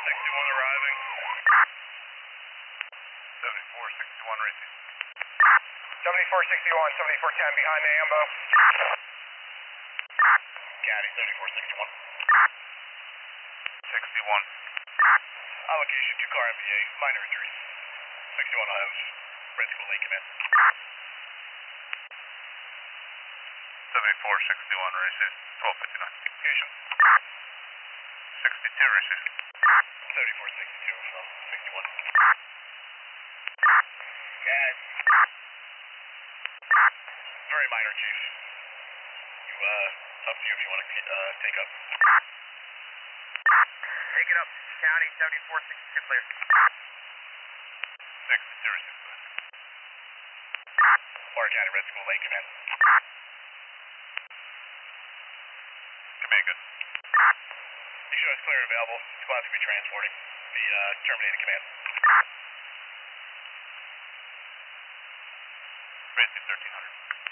61 arriving. 7461 racing. 7461, 7410 behind the ambo. Caddy, 7461. 61. Allocation, 2-car MVA, minor injuries. 61, I have Red School Lane Command. 7461 racing, 1259. Communication. 62 racing. 7462 from 61. Guys. Very minor, Chief. Up to you if you want to take up. Take it up, County, 7462 clear. 62 racing. Florida County Red School Lane Command. Command, good. You show us clear and available. Squad's going to be transporting the terminating command. Racing 1300.